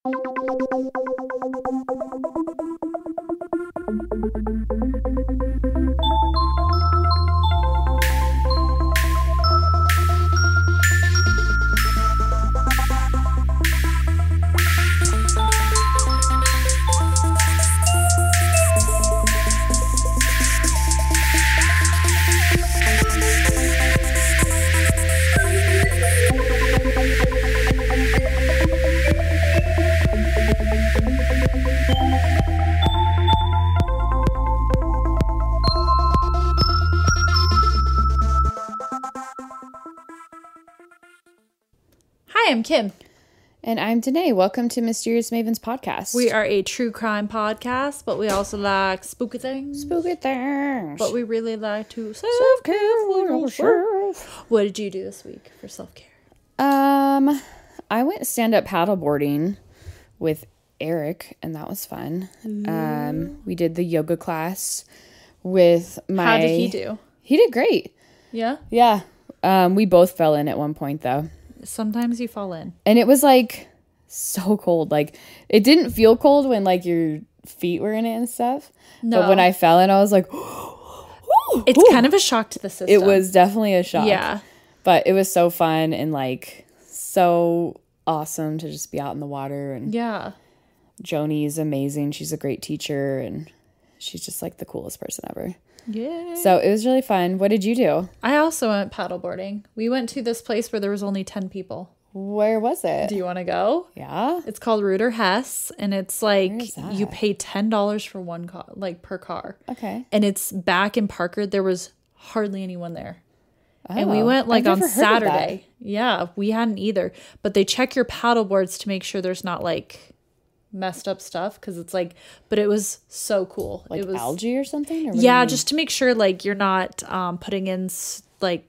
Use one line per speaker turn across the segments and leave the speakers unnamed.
Hi, I'm Kim.
And I'm Danae. Welcome to Mysterious Mavens Podcast.
We are a true crime podcast, but we also like spooky things.
Spooky things.
But we really like to
Self-care for yourself.
What did you do this week for self-care?
I went stand-up paddleboarding with Eric, and that was fun. We did the yoga class with my...
How did he do?
He did great.
Yeah?
Yeah. We both fell in at one point, though.
Sometimes you fall in.
And it was, like, so cold. Like, it didn't feel cold when, like, your feet were in it and stuff.
No.
But when I fell in, I was like...
It's kind of a shock to the system.
It was definitely a shock.
Yeah.
But it was so fun and, like, so awesome to just be out in the water. And
yeah.
Joni is amazing. She's a great teacher, and she's just, like, the coolest person ever.
Yeah.
So it was really fun. What did you do?
I also went paddleboarding. We went to this place where there was only 10 people.
Where was it?
Do you want to go?
Yeah.
It's called Rudder Hess, and it's like
Where is that?
you pay $10 for one car, like per car.
Okay.
And it's back in Parker. There was hardly anyone there. And we
Oh,
went like
I've
on
never heard of that.
Saturday. Yeah, we hadn't either. But they check your paddle boards to make sure there's not like messed up stuff, because it's like, but it was so cool.
Like
it was
algae or something? Or what do
yeah,
you mean?
just to make sure like you're not putting in like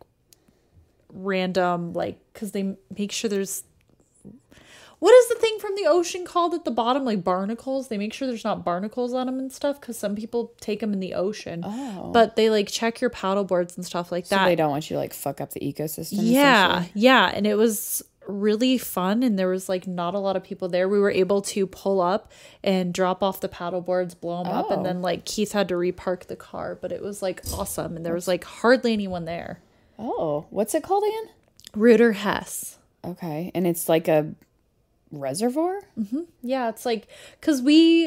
random, like, because they make sure there's, what is the thing from the ocean called at the bottom, like barnacles? They make sure there's not barnacles on them and stuff, because some people take them in the ocean.
Oh.
But they like check your paddle boards and stuff like
So
that.
they don't want you to, like, fuck up the ecosystem?
Yeah,
essentially?
yeah. And it was really fun, and there was like not a lot of people there. We were able to pull up and drop off the paddle boards, blow them up, and then like Keith had to repark the car, but it was like awesome, and there was like hardly anyone there.
Oh. What's it called again?
Rudder Hess.
Okay. And it's like a reservoir?
Yeah, it's like, because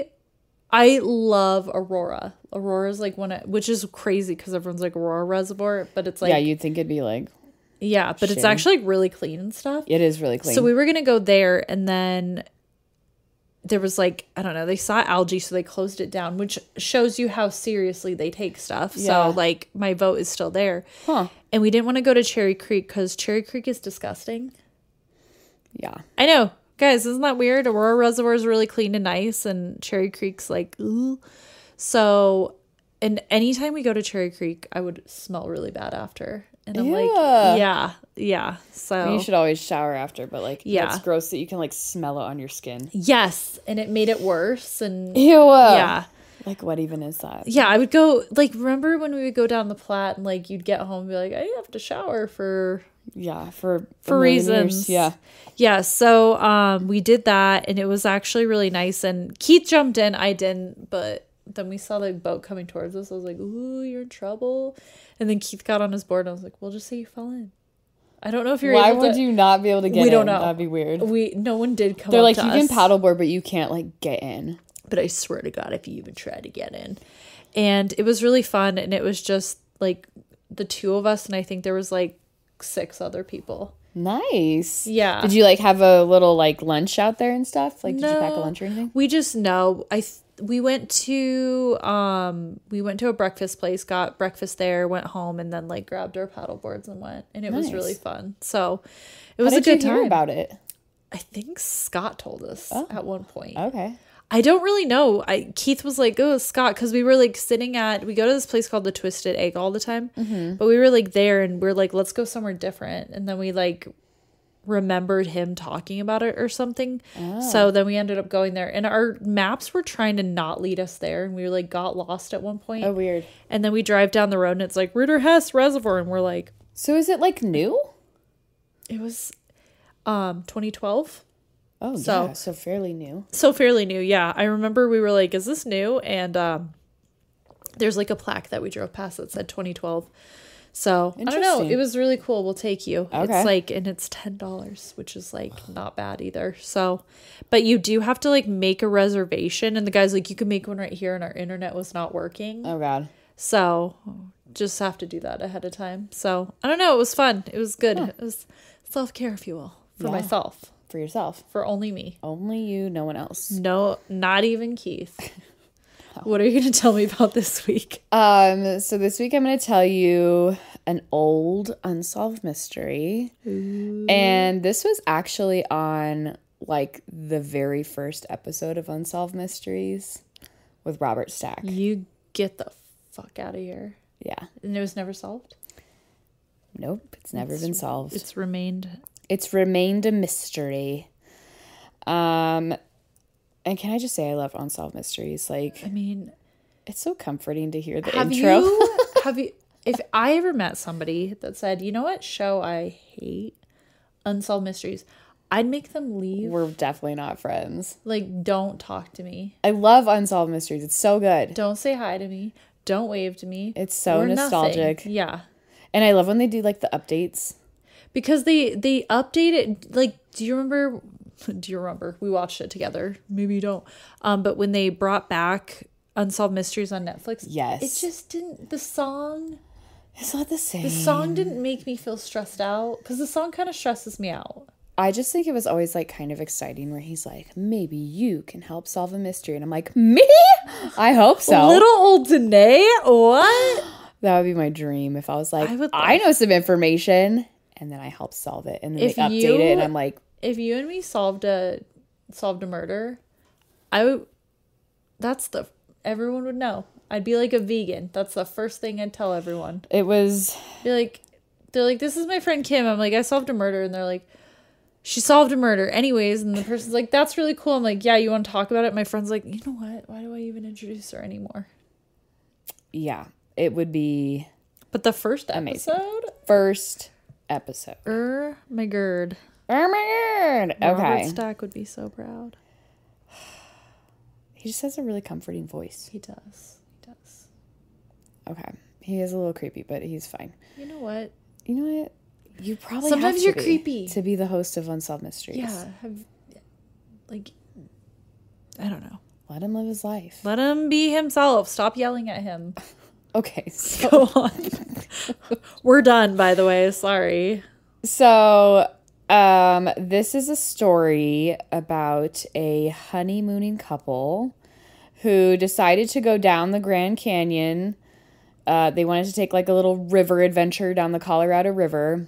I love Aurora. Aurora's like which is crazy because everyone's like Aurora Reservoir, but it's like,
Yeah, you'd think it'd be like...
yeah, but it's
shitty.
actually like really clean and stuff.
It is really clean.
So we were going to go there, and then there was like, I don't know, they saw algae, so they closed it down, which shows you how seriously they take stuff.
Yeah.
So like my vote is still there.
Huh.
And we didn't want to go to Cherry Creek because Cherry Creek is disgusting.
Yeah.
I know. Guys, isn't that weird? Aurora Reservoir is really clean and nice, and Cherry Creek's like, ooh. So, and anytime we go to Cherry Creek, I would smell really bad after. And I'm like, yeah. So
You should always shower after, but, like,
Yeah.
it's gross that you can, like, smell it on your skin.
yes, and it made it worse. And
Ew.
yeah.
Like, what even is that?
Yeah, I would go, like, remember when we would go down the Platte and, like, you'd get home and be like, I have to shower for
Yeah, for a
for
million
reasons.
years. Yeah.
Yeah, so we did that, and it was actually really nice. And Keith jumped in, I didn't, but then we saw the boat coming towards us. I was like, ooh, you're in trouble. And then Keith got on his board, and I was like, well, just say you fell in. I don't know if you're
Why
able
would
to.
you not be able to get in?
We don't know.
That'd be weird.
No one did come
They're
up
like,
to
you
us.
can paddleboard, but you can't, like, get in.
But I swear to God, if you even try to get in. And it was really fun, and it was just, like, the two of us, and I think there was, like, 6 other people.
Nice.
Yeah.
Did you, like, have a little, like, lunch out there and stuff? Like, did you pack a lunch or anything?
We just know. We went to a breakfast place, got breakfast there, went home, and then like grabbed our paddle boards and went, and it was
Nice.
really fun. So it was
How
a
did
good
you hear
time.
about it?
I think Scott told us at one point.
Okay.
I don't really know. Keith was like, "Oh, Scott," because we were like we go to this place called the Twisted Egg all the time, but we were like there, and we're like, let's go somewhere different, and then we like remembered him talking about it or something. So then we ended up going there, and our maps were trying to not lead us there, and we like got lost at one point.
Oh, weird.
And then we drive down the road, and it's like Rudder Hess Reservoir, and we're like,
So is it, like, new?
it was 2012.
Oh,
So-
yeah. So fairly new.
So fairly new, yeah. I remember we were like, is this new? And there's like a plaque that we drove past that said 2012. So I don't know.
Interesting.
It was really cool. We'll take you.
Okay.
It's like, and it's $10, which is like not bad either. So, but you do have to like make a reservation. And the guy's like, you can make one right here. And our internet was not working.
Oh, God.
So just have to do that ahead of time. So I don't know. It was fun. It was good. It was self-care, if you will, for
Yeah.
myself,
For yourself.
for only me.
Only you, no one else.
No, not even Keith. What are you going to tell me about this week?
So this week I'm going to tell you an old unsolved mystery. And this was actually on like the very first episode of Unsolved Mysteries with Robert Stack.
You get the fuck out of here.
Yeah.
And it was never solved?
Nope, it's never been solved.
It's remained.
It's remained a mystery. And can I just say I love Unsolved Mysteries? Like,
I mean,
it's so comforting to hear the
have
intro.
you, if I ever met somebody that said, you know what show I hate? Unsolved Mysteries. I'd make them leave.
We're definitely not friends.
Like, don't talk to me.
I love Unsolved Mysteries. It's so good.
Don't say hi to me. Don't wave to me.
It's so
Or
nostalgic.
nothing. Yeah.
And I love when they do like the updates.
Because they update it. Like, do you remember? We watched it together. Maybe you don't. But when they brought back Unsolved Mysteries on Netflix,
Yes.
it just didn't. The song
It's not the same.
didn't make me feel stressed out because the song kind of stresses me out.
I just think it was always like kind of exciting where he's like, maybe you can help solve a mystery. And I'm like, me? I hope so.
Little old Danae, what?
That would be my dream if I was like,
I would
I know some information and then I help solve it. And then
If
they update
you-
it and I'm like,
If you and me solved a murder, everyone would know. I'd be like a vegan. That's the first thing I'd tell everyone.
it was,
They're like, this is my friend Kim. I'm like, I solved a murder. And they're like, she solved a murder. Anyways. And the person's like, that's really cool. I'm like, yeah, you want to talk about it? My friend's like, you know what? Why do I even introduce her anymore?
yeah, it would be
But the first
Amazing.
episode?
first episode.
My gird.
Oh my God.
Robert
Okay.
Stack would be so proud.
He just has a really comforting voice.
He does. He does.
Okay. He is a little creepy, but he's fine.
You know what?
You know what? You probably
Sometimes
have to
you're
be
creepy.
to be the host of Unsolved Mysteries.
Yeah. I don't know.
Let him live his life.
Let him be himself. Stop yelling at him.
Okay. So,
Go on. We're done, by the way. Sorry.
This is a story about a honeymooning couple who decided to go down the Grand Canyon. They wanted to take like a little river adventure down the Colorado River,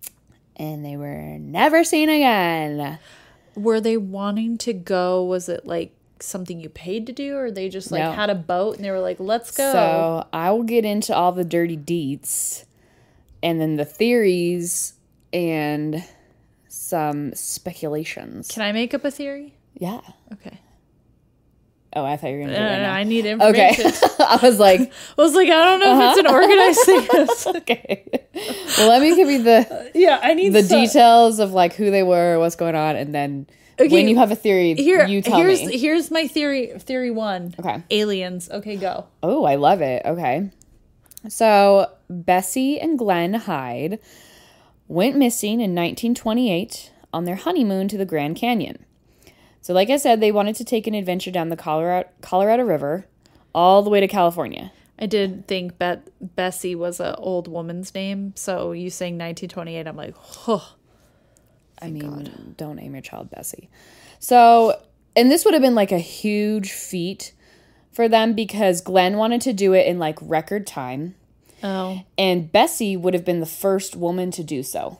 and they were never seen again.
Were they wanting to go? Was it like something you paid to do, or they just like
No.
had a boat and they were like, let's go?
So I will get into all the dirty deets and then the theories and some speculations.
Can I make up a theory?
Yeah.
Okay.
Oh, I thought you were going to do it right now.
I need
Okay.
information.
I was like,
I was like, I don't know if it's an organized thing.
okay. Well, let me give you the
Yeah, I need
the
some-
details of like who they were, what's going on, and then
Okay,
when you have a theory, you tell me.
Here's my theory. Theory one.
Okay.
Aliens. Okay, go.
Oh, I love it. Okay. So Bessie and Glenn Hyde went missing in 1928 on their honeymoon to the Grand Canyon. So like I said, they wanted to take an adventure down the Colorado River all the way to California.
I did think Bessie was an old woman's name, so you saying 1928, I'm like, oh.
I mean, don't name your child Bessie. So, and this would have been like a huge feat for them because Glenn wanted to do it in like record time.
Oh.
And Bessie would have been the first woman to do so.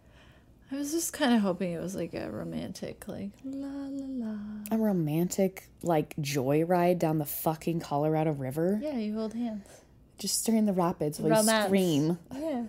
I was just kind of hoping it was like a romantic, like, la la la.
A romantic, like, joyride down the fucking Colorado River.
Yeah, you hold hands.
Just during the rapids while you
Romance.
scream.
Yeah.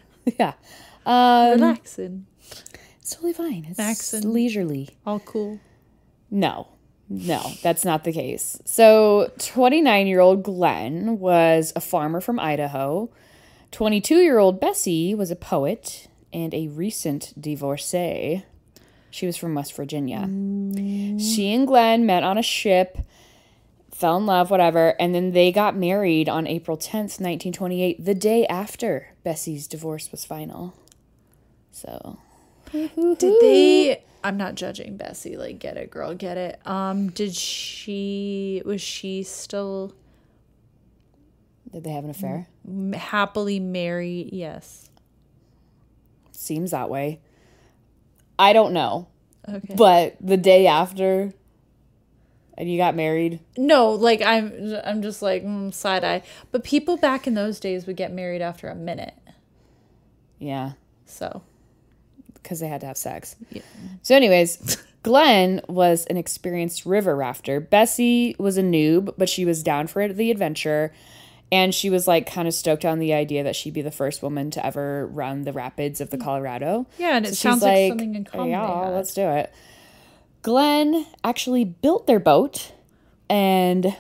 Yeah.
Relaxing.
It's totally fine. It's
Maxon.
leisurely.
All cool.
No, that's not the case. So 29-year-old Glenn was a farmer from Idaho. 22-year-old Bessie was a poet and a recent divorcee. She was from West Virginia. She and Glenn met on a ship, fell in love, whatever, and then they got married on April 10th, 1928, the day after Bessie's divorce was final. So,
Did they... I'm not judging Bessie. Like, get it, girl, get it. Was she still...
Did they have an affair?
Happily married? Yes.
Seems that way. I don't know.
Okay.
But the day after... And you got married?
No, like I'm just like side eye. But people back in those days would get married after a minute.
Yeah.
So.
Because they had to have sex.
Yeah.
So anyways, Glenn was an experienced river rafter. Bessie was a noob, but she was down for the adventure. And she was like kind of stoked on the idea that she'd be the first woman to ever run the rapids of the Colorado.
Yeah, and it sounds like something in common.
Yeah, let's do it. Glenn actually built their boat, and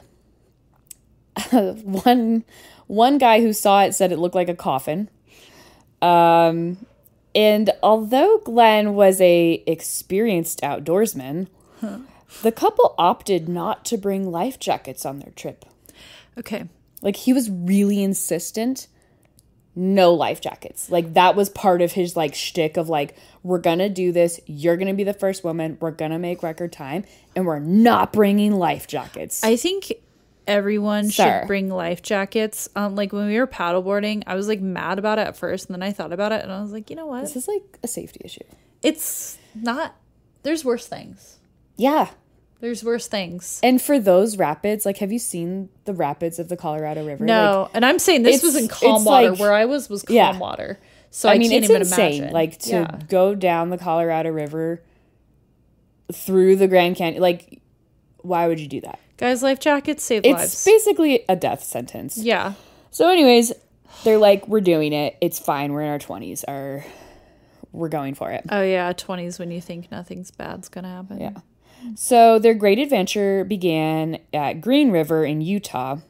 one guy who saw it said it looked like a coffin. And although Glenn was a experienced outdoorsman, the couple opted not to bring life jackets on their trip.
Okay.
Like, he was really insistent. No life jackets. Like, that was part of his, like, shtick of, like, we're gonna do this. You're gonna be the first woman. We're gonna make record time. And we're not bringing life jackets.
I think everyone should bring life jackets. Like, when we were paddleboarding, I was, like, mad about it at first. And then I thought about it. And I was like, you know what?
This is, like, a safety issue.
It's not... There's worse things.
Yeah.
There's worse things.
And for those rapids, like, have you seen the rapids of the Colorado River?
No.
Like,
and I'm saying this was in calm water.
Like,
where I was calm water. So I mean, can't
it's
even
insane.
imagine.
Like, to go down the Colorado River through the Grand Canyon. Like, why would you do that?
Guys, life jackets save lives.
It's basically a death sentence.
Yeah.
So anyways, they're like, we're doing it. It's fine. We're in our 20s. We're going for it.
Oh, yeah. 20s when you think nothing's bad's going to happen.
Yeah. So their great adventure began at Green River in Utah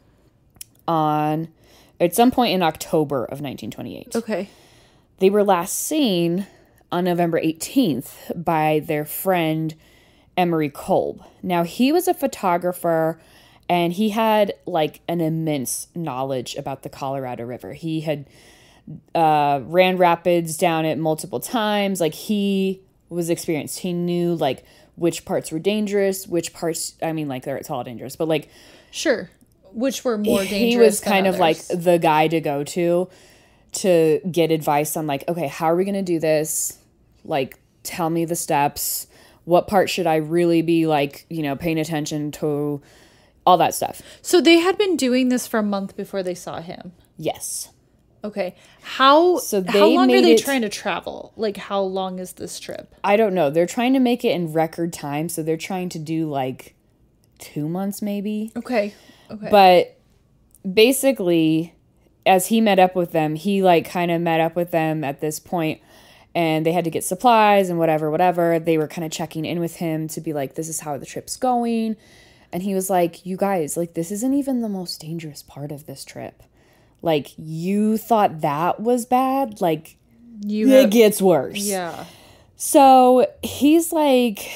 at some point in October of 1928.
Okay.
They were last seen on November 18th by their friend Emery Kolb. Now, he was a photographer, and he had, like, an immense knowledge about the Colorado River. He had ran rapids down it multiple times. Like, he was experienced. He knew, like, which parts were dangerous, which parts, I mean, like, it's all dangerous, but, like...
Sure. Which were more dangerous
He was kind
of
like the guy to go to get advice on, like, okay, how are we going to do this? Like, tell me the steps. What part should I really be, like, you know, paying attention to? All that stuff.
So they had been doing this for a month before they saw him?
Yes.
Okay. How long are they trying to travel? Like, how long is this trip?
I don't know. They're trying to make it in record time, so they're trying to do, like, 2 months maybe.
Okay.
But basically, as he met up with them, he, like, kind of met up with them at this point, and they had to get supplies and whatever. They were kind of checking in with him to be like, this is how the trip's going. And he was like, you guys, like, this isn't even the most dangerous part of this trip. Like, you thought that was bad? Like, it gets worse.
Yeah.
So he's like,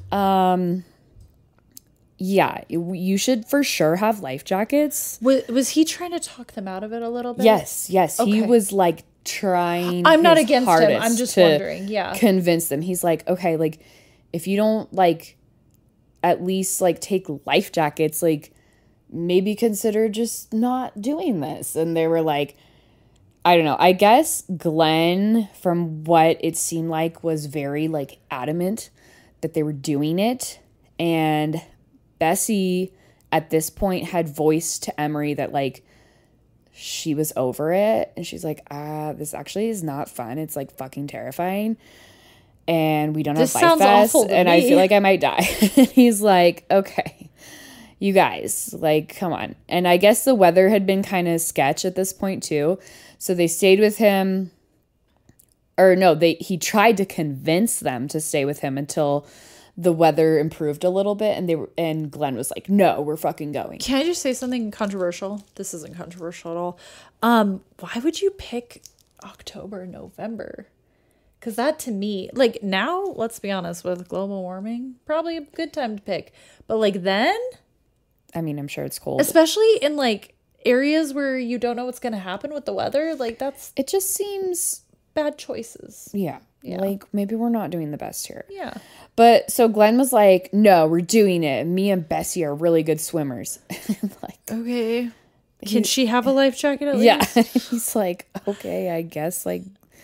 yeah, you should for sure have life jackets.
Was he trying to talk them out of it a little bit?
Yes.
Okay.
He was, like, trying
I'm not against him. I'm just wondering. Yeah.
Convince them. He's like, okay, like, if you don't, like, at least, like, take life jackets, like, maybe consider just not doing this. And they were like, I don't know. I guess Glenn, from what it seemed like, was very, like, adamant that they were doing it. And Bessie, at this point, had voiced to Emery that, like, she was over it. And she's like, this actually is not fun. It's, like, fucking terrifying. And we don't have Life Vest. And I feel like I might die. And he's like, okay, you guys, like, come on. And I guess the weather had been kind of sketch at this point, too. So they stayed with him. Or no, he tried to convince them to stay with him until the weather improved a little bit, and Glenn was like, no, we're fucking going.
Can I just say something controversial? This isn't controversial at all. Why would you pick October, November? Because that to me, like now, let's be honest, with global warming, probably a good time to pick. But like then,
I mean, I'm sure it's cold.
especially in like areas where you don't know what's going to happen with the weather, like that's
It just seems,
bad choices.
yeah, like maybe we're not doing the best here.
Yeah.
But so Glenn was like, no, we're doing it. Me and Bessie are really good swimmers. Like,
Okay. Can she have a life jacket at
yeah.
least?
He's like, okay, I guess like,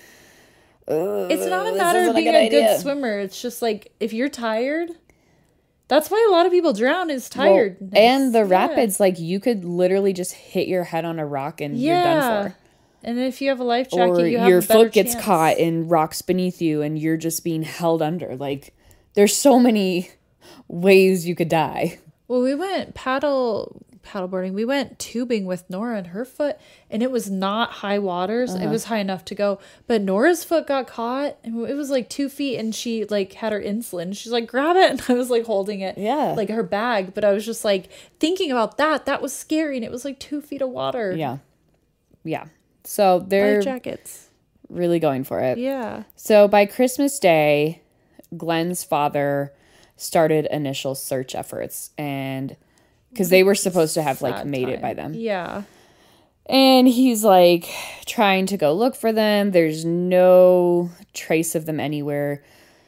It's not a
this
matter
isn't
of
a
being
good
a good
idea.
swimmer. It's just like if you're tired, that's why a lot of people drown is
well,
tiredness.
and the
Yeah.
rapids, like you could literally just hit your head on a rock and you're done for.
And if you have a life jacket,
Or
you have
your
a better
foot gets
chance.
caught in rocks beneath you and you're just being held under. Like there's so many ways you could die.
Well, we went paddleboarding. We went tubing with Nora and her foot, and it was not high waters. It was high enough to go, but Nora's foot got caught, and it was like 2 feet, and she like had her insulin. She's like, grab it, and I was like holding it,
Yeah.
like her bag. But I was just like thinking about that. That was scary, and it was like 2 feet of water.
Yeah. Yeah. So they're
Life jackets.
really going for it.
Yeah.
So by Christmas Day, Glenn's father started initial search efforts, and because they were supposed to have like
Sad
made it
time.
by then.
Yeah.
And he's like trying to go look for them. There's no trace of them anywhere,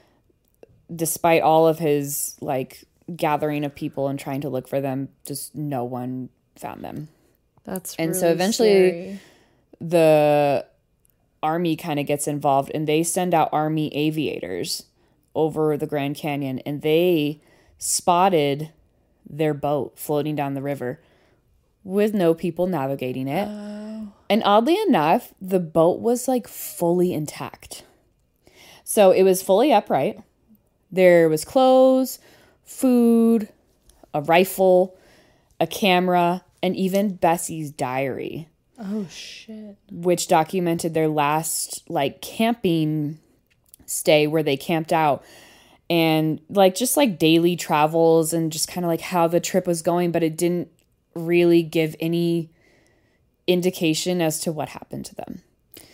despite all of his like gathering of people and trying to look for them. Just no one found them.
That's
And
really
so eventually
scary.
the army kind of gets involved, and they send out army aviators over the Grand Canyon, and they spotted their boat floating down the river with no people navigating it. And oddly enough, the boat was like fully intact. So it was fully upright. There was clothes, food, a rifle, a camera, and even Bessie's diary,
Oh shit.
which documented their last like camping stay where they camped out, and like just like daily travels and just kind of like how the trip was going, but it didn't really give any indication as to what happened to them.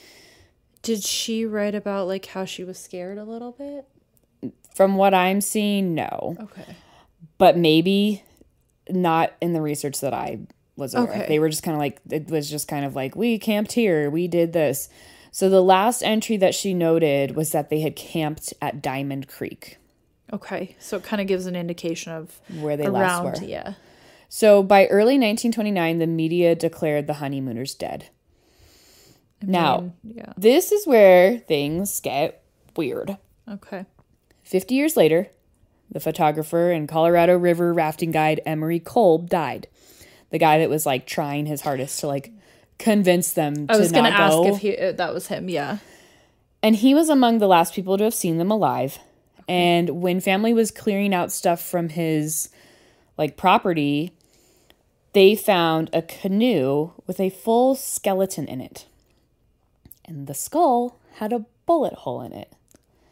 Did she write about like how she was scared a little bit?
From what I'm seeing, no.
Okay.
But maybe not in the research that I was aware of.
Okay.
They were just kind of like, it was just kind of like, we camped here, we did this. So the last entry that she noted was that they had camped at Diamond Creek,
Okay. So it kind of gives an indication of
where they last
around,
were.
yeah.
So by early 1929, the media declared the honeymooners dead. Now,
Yeah.
this is where things get weird.
Okay.
50 years later, the photographer and Colorado River rafting guide Emery Kolb died. The guy that was like trying his hardest to like convince them
I was
to not
gonna ask
go.
if that was him. Yeah.
And he was among the last people to have seen them alive. And when family was clearing out stuff from his like property, they found a canoe with a full skeleton in it. And the skull had a bullet hole in it.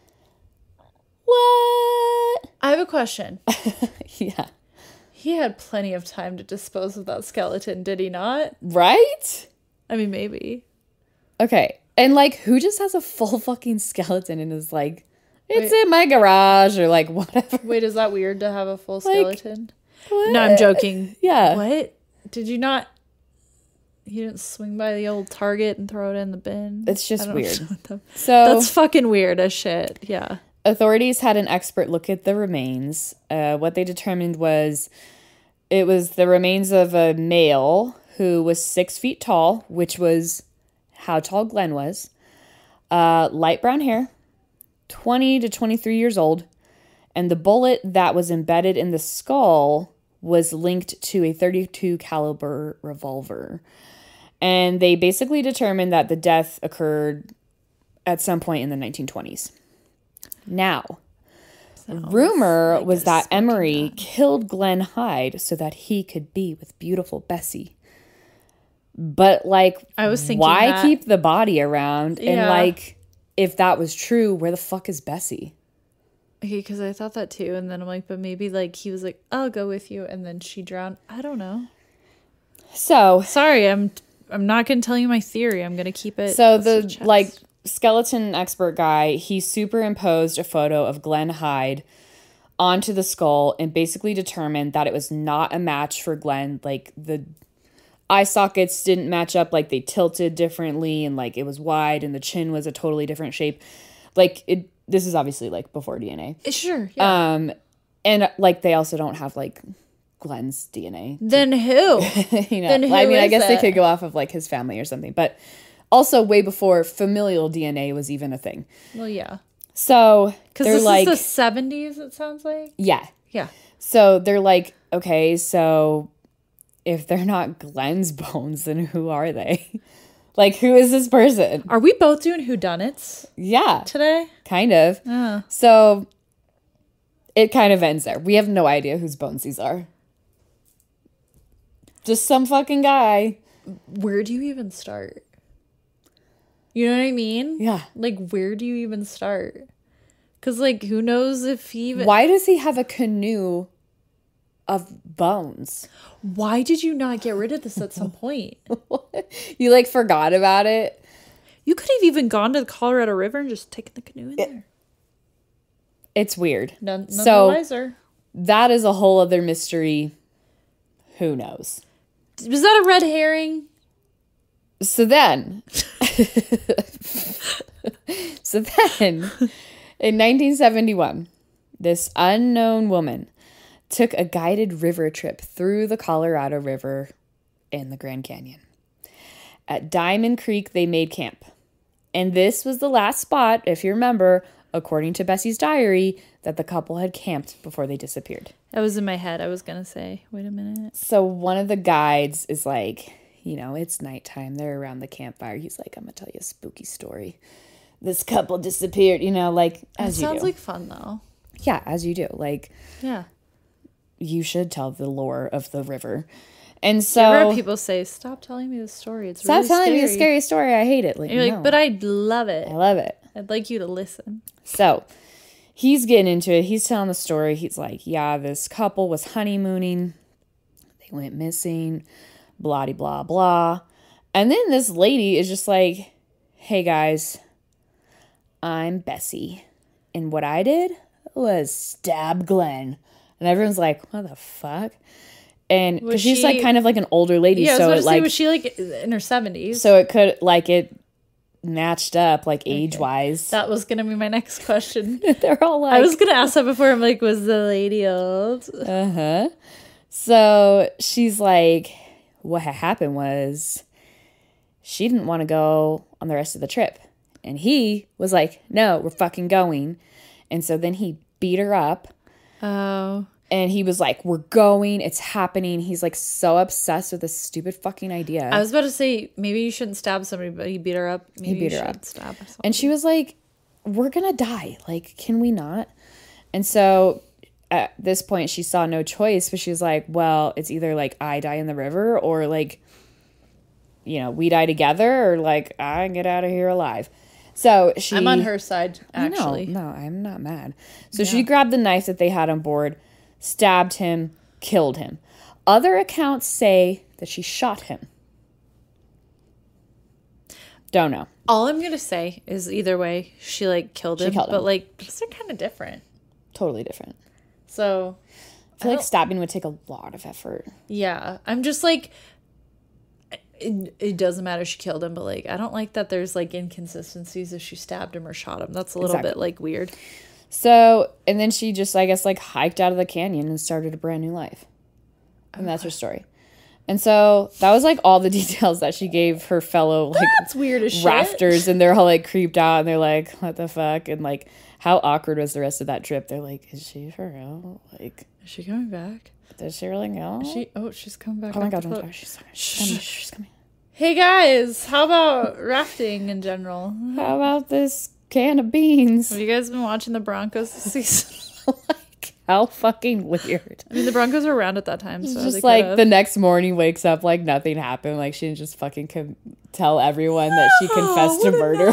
What?
I have a question.
Yeah.
He had plenty of time to dispose of that skeleton, did he not?
Right?
I mean, maybe.
Okay. And like, who just has a full fucking skeleton and is like, it's in my garage or like whatever?
Wait, is that weird to have a full skeleton?
What?
No, I'm joking.
Yeah.
What? Did you not? You didn't swing by the old Target and throw it in the bin?
It's just
I don't
weird.
know what the-
So
That's fucking weird as shit. Yeah.
authorities had an expert look at the remains. What they determined was it was the remains of a male who was 6 feet tall, which was how tall Glenn was. Light brown hair, 20 to 23 years old. And the bullet that was embedded in the skull was linked to a .32 caliber revolver. And they basically determined that the death occurred at some point in the 1920s. Now, rumor was that Emery killed Glenn Hyde so that he could be with beautiful Bessie. But like,
I was thinking
why
that.
keep the body around? And
Yeah.
like, if that was true, where the fuck is Bessie?
Okay, because I thought that too. And then I'm like, but maybe like he was like, I'll go with you. And then she drowned. I don't know.
So
Sorry, I'm not going to tell you my theory. I'm going to keep it.
So
close to
the
chest.
like skeleton expert guy, he superimposed a photo of Glenn Hyde onto the skull and basically determined that it was not a match for Glenn. Like, the eye sockets didn't match up, like they tilted differently, and like it was wide and the chin was a totally different shape. Like, this is obviously like before DNA.
Sure. Yeah.
And like they also don't have like Glenn's DNA.
Then who?
You know,
Then who
I mean, I
is
guess they
it?
could go off of like his family or something, but also way before familial DNA was even a thing.
Well, yeah.
So
Because
they're
this
like,
is the 70s, it sounds like.
yeah.
Yeah.
So they're like, okay, so if they're not Glenn's bones, then who are they? Like, who is this person?
Are we both doing whodunits
Yeah,
today?
kind of.
Oh.
So it kind of ends there. We have no idea whose bones these are. Just some fucking guy.
Where do you even start? You know what I mean?
Yeah.
Like, where do you even start? Because, like, who knows if he even...
Why does he have a canoe of bones?
Why did you not get rid of this at some point?
You like forgot about it?
You could have even gone to the Colorado River and just taken the canoe in there.
It's weird.
None the
So
wiser.
that is a whole other mystery. Who knows?
Was that a red herring?
So then, in 1971, this unknown woman took a guided river trip through the Colorado River in the Grand Canyon. At Diamond Creek, they made camp. And this was the last spot, if you remember, according to Bessie's diary, that the couple had camped before they disappeared.
That was in my head. I was going to say, wait a minute.
So one of the guides is like, you know, it's nighttime. They're around the campfire. He's like, I'm going to tell you a spooky story. This couple disappeared, you know, like, as you do.
Sounds like fun, though.
Yeah, as you do. Like,
Yeah.
you should tell the lore of the river. And
So, I've
so,
heard people say, stop telling me the story. It's
stop
really
telling
scary.
me the scary story. I hate it. Like,
You're like,
no,
but I love it.
I love it.
I'd like you to listen.
So he's getting into it. He's telling the story. He's like, yeah, this couple was honeymooning. They went missing, blah, blah, blah. And then this lady is just like, hey, guys, I'm Bessie. And what I did was stab Glenn. And everyone's like, what the fuck? And because she's like kind of like an older lady.
Yeah,
so
I was about to say,
like,
was she like in her 70s?
so it could like it matched up like age-wise.
That was going to be my next question.
They're all like,
I was going to ask that before. I'm like, was the lady old?
uh-huh. So she's like, what had happened was she didn't want to go on the rest of the trip. And he was like, no, we're fucking going. And so then he beat her up.
Oh.
And he was like, we're going. It's happening. He's like so obsessed with this stupid fucking idea.
I was about to say, maybe you shouldn't stab somebody, but he beat her up. Maybe
beat
you
her
should
up.
stab her.
And she was like, we're going to die. Like, can we not? And so at this point, she saw no choice, but she was like, well, it's either like I die in the river or like, you know, we die together or like I get out of here alive. So she...
I'm on her side, actually.
No, I'm not mad. So she grabbed the knife that they had on board, stabbed him, killed him. Other accounts say that she shot him. Don't know.
All I'm going to say is either way, she like killed him.
killed him.
But like, those are kind of different.
Totally different.
So,
I feel like stabbing would take a lot of effort.
yeah. I'm just like... It doesn't matter if she killed him, but like I don't like that there's like inconsistencies if she stabbed him or shot him. That's a little bit like weird.
So, and then she just, I guess, like hiked out of the canyon and started a brand new life. And that's her story. And so that was like all the details that she gave her fellow like
That's weird as shit.
rafters, and they're all like creeped out and they're like, what the fuck? And like, how awkward was the rest of that trip? They're like, is she for real? Like,
Is she coming back?
does she really go?
She's coming back.
Oh my
off
god,
the
don't
boat.
tell her. She's coming.
Hey guys, how about rafting in general?
How about this can of beans?
Have you guys been watching the Broncos this season?
Like, how fucking weird.
I mean, the Broncos were around at that time, so
It's
they
just
could
like
have.
the next morning wakes up like nothing happened. Like she didn't just fucking tell everyone that she confessed to murder.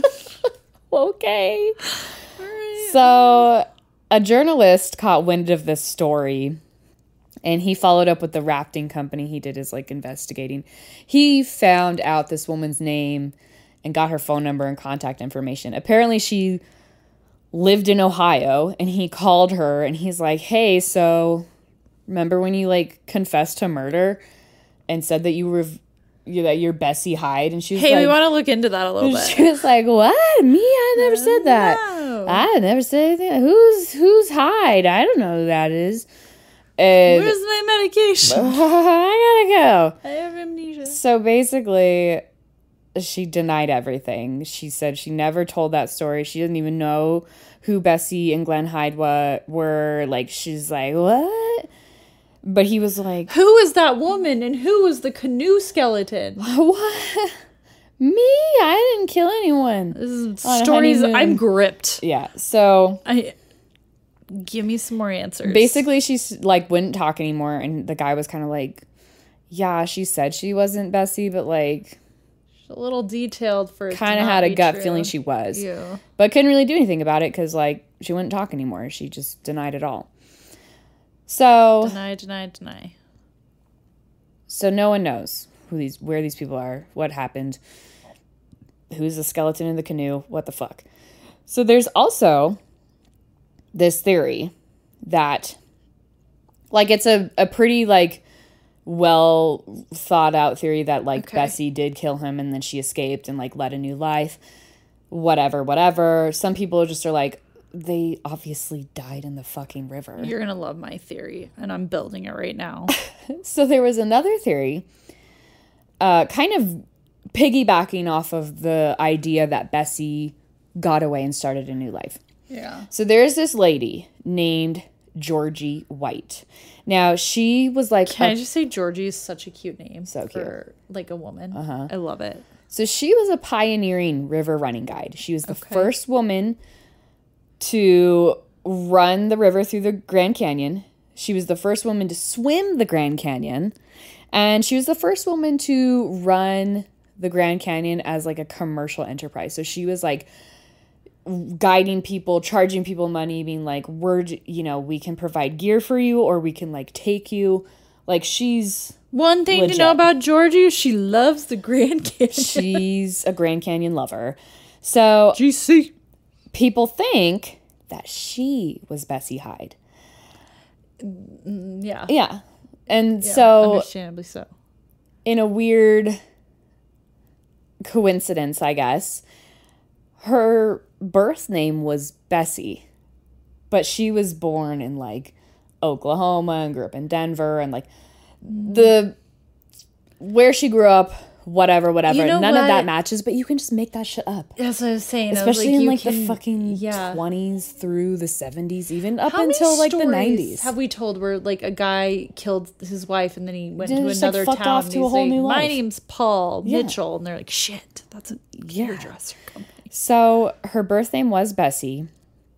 Okay.
Right.
So a journalist caught wind of this story and he followed up with the rafting company. He did his like investigating. He found out this woman's name and got her phone number and contact information. Apparently she lived in Ohio, and he called her and he's like, hey, so remember when you like confessed to murder and said that that you're Bessie Hyde? And she was
Hey,
like,
we want to look into that a little bit.
she was like, what? Me? I never said that.
No.
I never said anything. Who's Hyde? I don't know who that is. And
Where's my medication?
I gotta go.
I have amnesia.
So basically, she denied everything. She said she never told that story. She didn't even know who Bessie and Glenn Hyde were. Like, she's like, what? But he was like,
Who is that woman and who was the canoe skeleton?
what? Me? I didn't kill anyone.
This is
On a
stories.
honeymoon.
I'm gripped.
Yeah, so
Give me some more answers.
basically she's like wouldn't talk anymore, and the guy was kind of like, yeah, she said she wasn't Bessie, but like
a little detailed for
kind of had a gut feeling she was.
Yeah.
But couldn't really do anything about it because like she wouldn't talk anymore. She just denied it all. So
Deny.
so no one knows where these people are, what happened, who's the skeleton in the canoe, what the fuck. So there's also this theory that like it's a pretty like well thought out theory that like Bessie did kill him and then she escaped and like led a new life, whatever. Some people just are like, they obviously died in the fucking river.
You're gonna love my theory, and I'm building it right now.
So there was another theory, kind of piggybacking off of the idea that Bessie got away and started a new life.
Yeah.
So there's this lady named Georgie White. Now, she was like...
Can I just say Georgie is such a cute name
So
for like a woman. I love it.
So she was a pioneering river running guide. She was the first woman to run the river through the Grand Canyon. She was the first woman to swim the Grand Canyon. And she was the first woman to run the Grand Canyon as like a commercial enterprise. So she was like guiding people, charging people money, being like, we can provide gear for you, or we can like take you. Like, she's
one thing
legit.
To know about Georgie, she loves the Grand Canyon.
She's a Grand Canyon lover. So
GC.
People think that she was Bessie Hyde.
Yeah.
Yeah. And so,
understandably so.
In a weird coincidence, I guess, her birth name was Bessie, but she was born in like Oklahoma and grew up in Denver, and like where she grew up, whatever.
You know
None
what?
of that matches, but you can just make that shit up.
That's what I was saying.
Especially in like the
you
fucking
can-
20s through the 70s, even up
How many
until like the
stories
90s.
have we told where like a guy killed his wife and then he went
Then
to
just, like,
another
fucked
town
off
and
to a
he's
whole
like,
new
my
life."
name's Paul
Yeah.
Mitchell, and they're like, shit, that's a hairdresser company.
So her birth name was Bessie,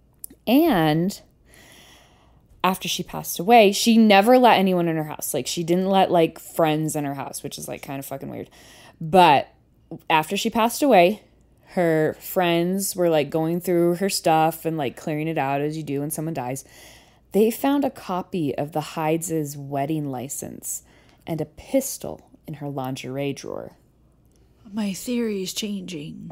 and after she passed away, she never let anyone in her house. Like, she didn't let like friends in her house, which is like kind of fucking weird. But after she passed away, her friends were like going through her stuff and like clearing it out as you do when someone dies. They found a copy of the Hydes' wedding license and a pistol in her lingerie drawer.
My theory is changing.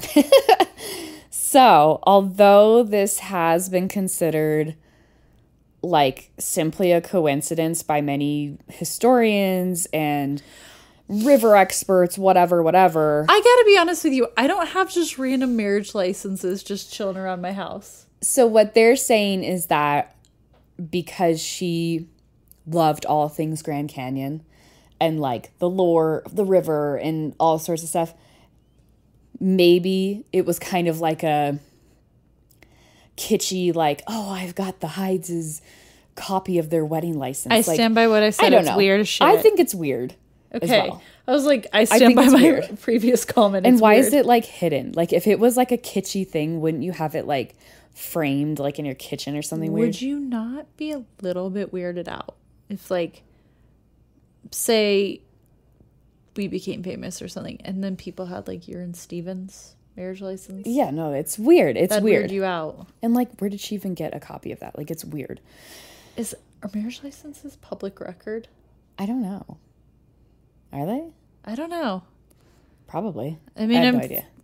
So, although this has been considered like simply a coincidence by many historians and river experts, whatever,
I gotta be honest with you, I don't have just random marriage licenses just chilling around my house.
So what they're saying is that because she loved all things Grand Canyon and like the lore of the river and all sorts of stuff, maybe it was kind of like a kitschy, like, oh, I've got the Hydes' copy of their wedding license.
I
Like,
stand by what I said.
I don't
It's
know.
weird as shit.
I think it's weird. As
okay.
well.
I was like, I stand
think
by
it's
my
weird.
previous comment.
And
It's
why
weird.
is it like hidden? Like, if it was like a kitschy thing, wouldn't you have it like framed like in your kitchen or something weird?
Would you not be a little bit weirded out if, like, say we became famous or something and then people had like Urine Stevens marriage license?
Yeah, no, it's weird. It's
That'd
weird.
weird you out.
And like, where did she even get a copy of that? Like, it's weird.
Are marriage licenses public record?
I don't know. Are they?
I don't know.
Probably.
I mean,
I have
I'm
no idea.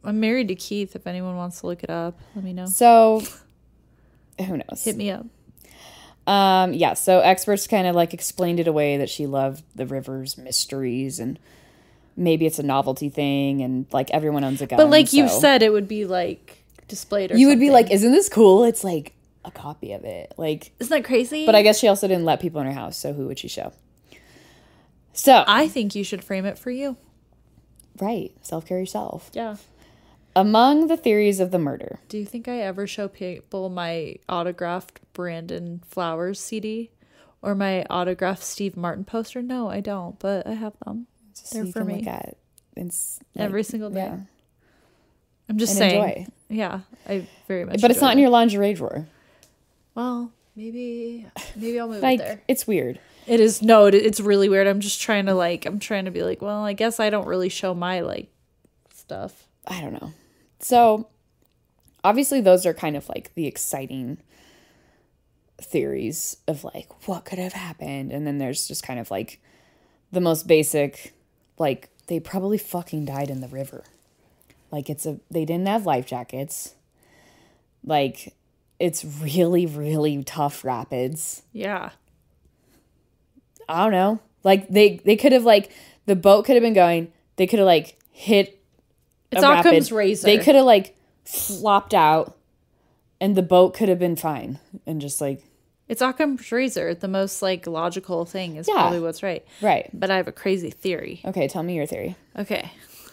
I'm married to Keith. If anyone wants to look it up, let me know.
So, who knows?
Hit me up.
Yeah, so experts kind of like explained it away that she loved the river's mysteries and maybe it's a novelty thing and like everyone owns a gun.
But like you
so
said, it would be like displayed or
you would
something.
be like, isn't this cool? It's like a copy of it. Like,
isn't that crazy?
but I guess she also didn't let people in her house, so who would she show? So
I think you should frame it for you.
right, self-care yourself.
Yeah.
Among the theories of the murder.
Do you think I ever show people my autographed Brandon Flowers CD or my autographed Steve Martin poster? No, I don't, but I have them.
Just
They're
so you
for
can
me.
look at it's
Every single day.
Yeah.
I'm just
And
saying.
enjoy.
Yeah, I very much
But it's
enjoy
not in
them.
your lingerie drawer.
Well, maybe I'll move
Like,
it there.
it's weird.
It is. No, it's really weird. I'm trying to be like, well, I guess I don't really show my like stuff.
I don't know. So, obviously, those are kind of like the exciting theories of like what could have happened. And then there's just kind of like the most basic, like they probably fucking died in the river. Like they didn't have life jackets. Like it's really, really tough rapids.
Yeah.
I don't know. Like they could have like the boat could have been going. They could have like hit.
It's
a
Occam's
rapid.
razor.
They could have like flopped out, and the boat could have been fine and just like
It's Occam's razor. The most like logical thing is
Yeah.
probably what's right.
right.
But I have a crazy theory.
Okay, tell me your theory.
Okay.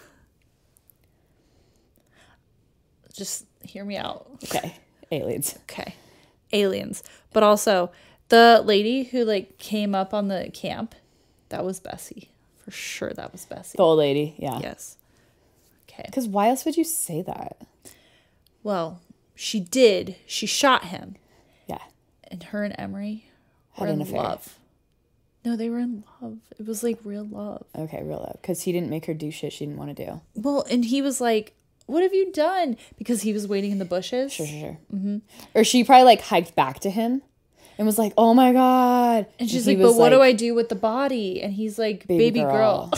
Just hear me out.
Okay, aliens.
Okay. Aliens. But also the lady who like came up on the camp, that was Bessie. For sure that was Bessie.
The old lady. Yeah.
Yes. Okay.
Because why else would you say that?
Well, she did. She shot him.
Yeah.
And her and Emery were
Had
in
an affair.
love. No, they were in love. It was like real love.
Okay, real love. Because he didn't make her do shit she didn't want to do.
Well, and he was like, what have you done? Because he was waiting in the bushes.
Sure. Mm-hmm. Or she probably like hiked back to him and was like, "Oh my god!"
And she's
he
like, but
was
what do I do with the body? And he's like, baby girl.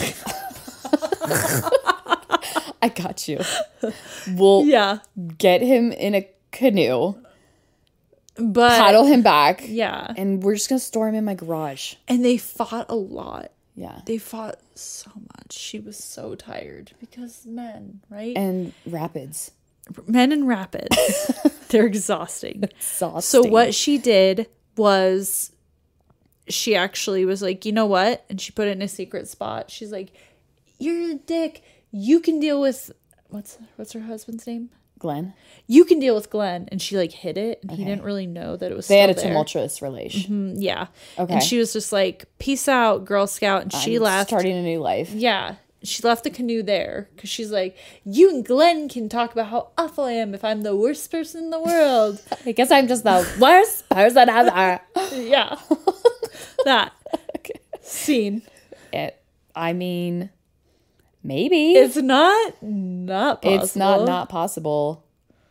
I got you. We'll
Yeah.
get him in a canoe,
But
paddle him back,
yeah.
and we're just gonna store him in my garage.
And they fought a lot.
Yeah.
They fought so much. She was so tired because men, right?
And rapids.
Men in rapids. They're exhausting.
Exhausting.
So what she did was she actually was like, you know what? And she put it in a secret spot. She's like, you're a dick. You can deal with what's her husband's name?
Glenn.
You can deal with Glenn. And she like hid it, and he didn't really know that it was
They had a
still there.
tumultuous relation.
Yeah.
Okay.
And she was just like, peace out, Girl Scout. And she left.
Starting a new life.
Yeah. She left the canoe there because she's like, you and Glenn can talk about how awful I am if I'm the worst person in the world.
I guess I'm just the worst person ever.
Yeah. That
Okay.
scene.
I mean, maybe.
It's not possible.
It's not possible.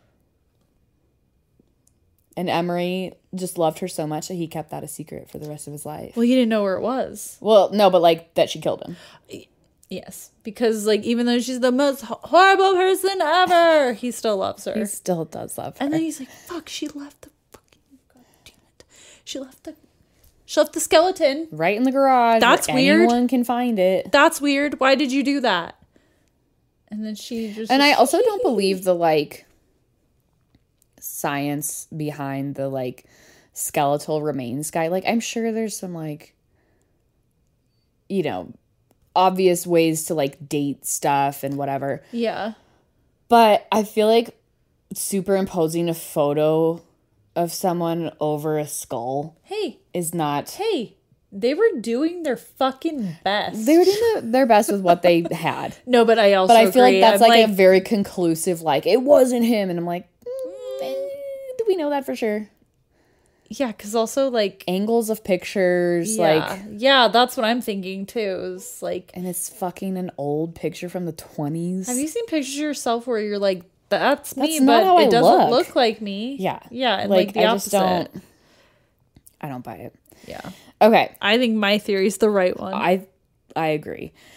And Emery just loved her so much that he kept that a secret for the rest of his life.
Well, you didn't know where it was.
Well, no, but like that she killed him.
Yes. Because like even though she's the most horrible person ever, he still loves her.
He still does love her.
And then he's like, fuck, she left the fucking, god damn it. She left the skeleton.
Right in the garage.
That's
where
weird.
Anyone can find it.
That's weird. Why did you do that? And then she just...
And I also don't believe the like science behind the like skeletal remains guy. Like I'm sure there's some like, you know, obvious ways to like date stuff and whatever.
Yeah.
But I feel like superimposing a photo of someone over a skull
Hey,
is not.
they were doing their fucking best.
They were doing their best with what they had.
No, but I also
But I feel like
agree.
that's
I'm
like a very conclusive, like, it wasn't him. And I'm like, do we know that for sure?
yeah, because also like...
Angles of pictures,
Yeah,
like,
yeah, that's what I'm thinking too. Is like,
and it's fucking an old picture from the 20s.
have you seen pictures of yourself where you're like, that's me,
That's not
but
how I
it doesn't
look.
look like me?
Yeah.
Yeah, and like the
I
opposite.
just I don't buy it.
Yeah.
Okay.
I think my theory is the right one.
I agree.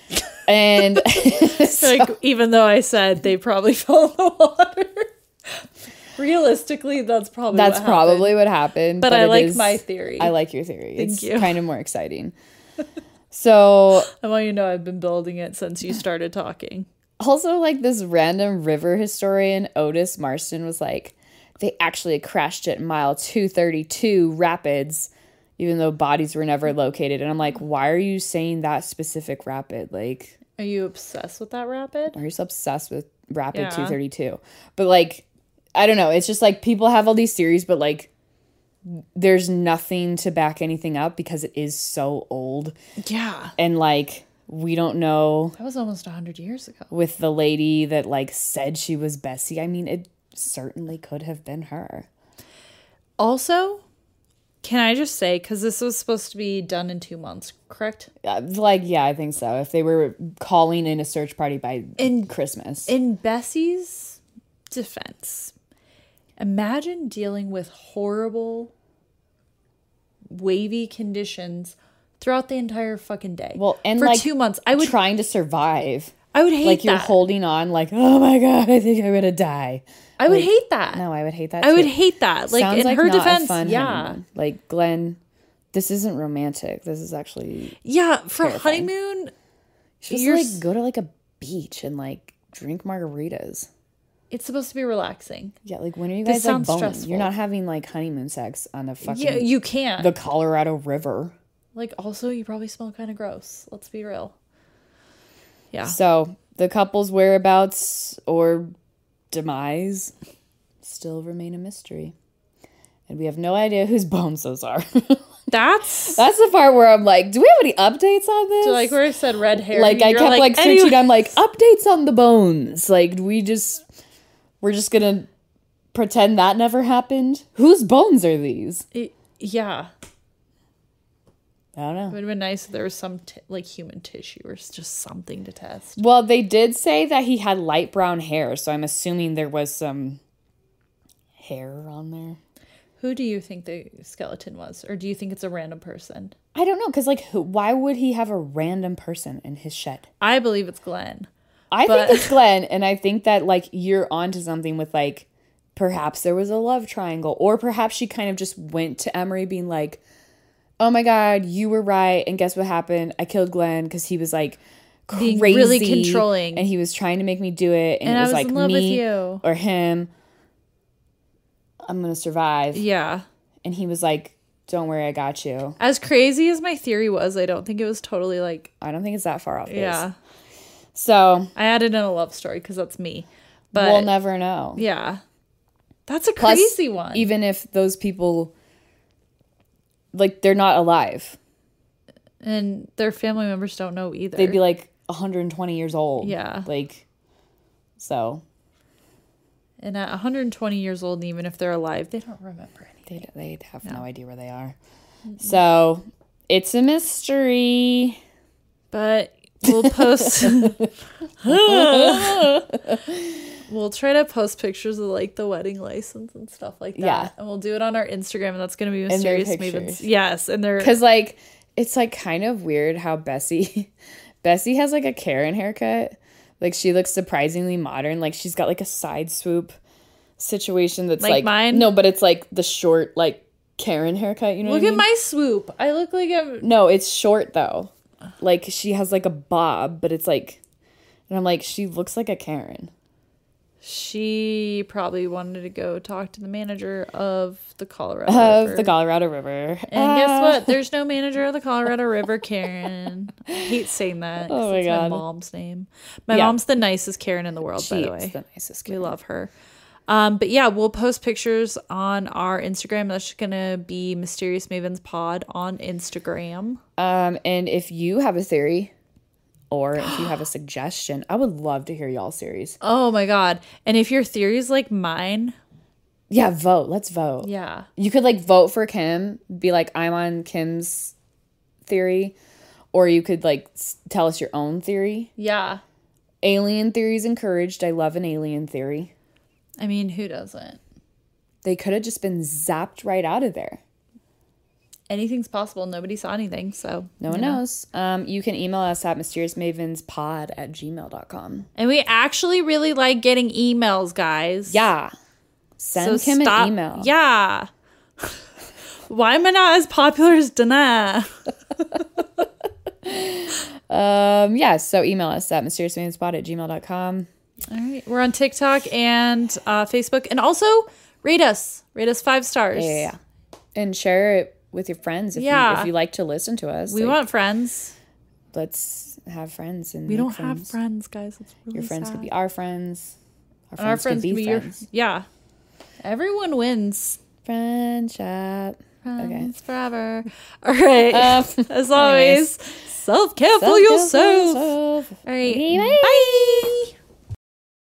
And
Like, even though I said they probably fell in the water. Realistically, that's probably
what happened.
But I like my theory.
I like your theory.
Thank
it's
you.
kind of more exciting. So
I want you to know I've been building it since you started talking.
also, like, this random river historian, Otis Marston, was like, they actually crashed at mile 232 rapids, even though bodies were never located. And I'm like, why are you saying that specific rapid? Like,
Are you obsessed with that rapid?
are you so obsessed with rapid
Yeah.
232? But, like, I don't know. It's just like people have all these theories, but like there's nothing to back anything up because it is so old.
Yeah.
And like we don't know
That was almost 100 years ago.
with the lady that like said she was Bessie. I mean, it certainly could have been her.
Also, can I just say, because this was supposed to be done in 2 months, correct?
Like, yeah, I think so. If they were calling in a search party by Christmas.
In Bessie's defense, imagine dealing with horrible, wavy conditions throughout the entire fucking day.
Well, and
for
like
2 months, I would
trying to survive.
I would hate
Like you're
that.
holding on like, oh my God, I think I'm going to die.
I would
like,
hate that.
No, I would hate that
I would
too.
hate that. Like
Sounds
in
like
her
not a
defense,
fun
yeah.
honeymoon. Like, Glenn, this isn't romantic. This is actually
Yeah, for
terrifying.
honeymoon,
just
you're
like go to like a beach and like drink margaritas.
it's supposed to be relaxing.
Yeah, like when are you
This
guys like
sounds
boning?
stressful.
You're not having like honeymoon sex on the fucking
Yeah, you can't.
the Colorado River.
Like, also, you probably smell kind of gross. Let's be real. Yeah.
So the couple's whereabouts or demise still remain a mystery. And we have no idea whose bones those are.
That's
That's the part where I'm like, do we have any updates on this?
like where I said red hair.
Like I
you're
kept like searching.
anyway-
I'm like, updates on the bones. Like we're just gonna pretend that never happened. Whose bones are these?
Yeah.
I don't
It
know.
would have been nice if there was some like human tissue or just something to test.
Well, they did say that he had light brown hair, so I'm assuming there was some hair on there.
Who do you think the skeleton was? Or do you think it's a random person?
I don't know, because like, why would he have a random person in his shed?
I believe it's Glenn.
I think it's Glenn, and I think that like you're onto something with like perhaps there was a love triangle, or perhaps she kind of just went to Emery being like, oh my God, you were right, and guess what happened? I killed Glenn because he was like
Being
crazy,
really controlling.
and he was trying to make me do it, and
And
it
I
was
was
like
in love with
me
you.
or him. I'm gonna survive,
Yeah.
and he was like, don't worry, I got you.
As crazy as my theory was, I don't think it was totally like,
I don't think it's that far off base.
yeah.
So
I added in a love story because that's me. But
we'll never know.
yeah. That's a
Plus,
crazy one.
Even if those people, like, they're not alive,
And their family members don't know either.
they'd be like 120 years old.
Yeah.
Like, so
And at 120 years old, and even if they're alive, they don't remember anything.
they have no idea where they are. So it's a mystery.
But we'll post. We'll try to post pictures of like the wedding license and stuff like that.
Yeah.
And we'll do it on our Instagram, and that's going to be
And their
Mysterious
pictures.
Mavens. Yes. And they're.
Because, like, it's, like, kind of weird how Bessie has, like, a Karen haircut. Like, she looks surprisingly modern. Like, she's got, like, a side swoop situation that's,
Like mine?
No, but it's, like, the short, like, Karen haircut, you know
Look
what I
at
mean?
my swoop. I look like I'm.
No, it's short, though. Like, she has, like, a bob, but it's, like... And I'm like, she looks like a Karen.
She probably wanted to go talk to the manager of the Colorado River.
Of the Colorado River.
And guess what? There's no manager of the Colorado River, Karen. I hate saying that. 'cause
Oh my
it's
God.
my mom's name. My
Yeah.
mom's the nicest Karen in the world, by
She
the
is
way.
the nicest
We
Karen.
love her. But yeah, we'll post pictures on our Instagram. That's just gonna be Mysterious Mavens Pod on Instagram.
And if you have a theory or if you have a suggestion, I would love to hear y'all's series.
Oh my God. And if your theory is like mine,
Yeah, vote. Let's vote.
yeah.
You could like vote for Kim, be like, I'm on Kim's theory. Or you could like tell us your own theory.
Yeah.
Alien theories encouraged. I love an alien theory.
I mean, who doesn't?
They could have just been zapped right out of there.
anything's possible. Nobody saw anything, so
No one knows. You can email us at mysteriousmavenspod@gmail.com.
And we actually really like getting emails, guys.
Yeah. Send Kim an email.
Yeah. Why am I not as popular as Dana?
So email us at mysteriousmavenspod@gmail.com.
All right. We're on TikTok and Facebook. And also rate us. Rate us 5 stars.
Yeah. And share it with your friends if you like to listen to us.
We want friends.
Let's have friends. And
we don't have friends, guys. It's really
your friends
sad.
could be our friends.
Our friends could be friends. Yeah. Everyone wins.
Friendship.
Friends forever. All right. As always, self-care for yourself. All right. Bye.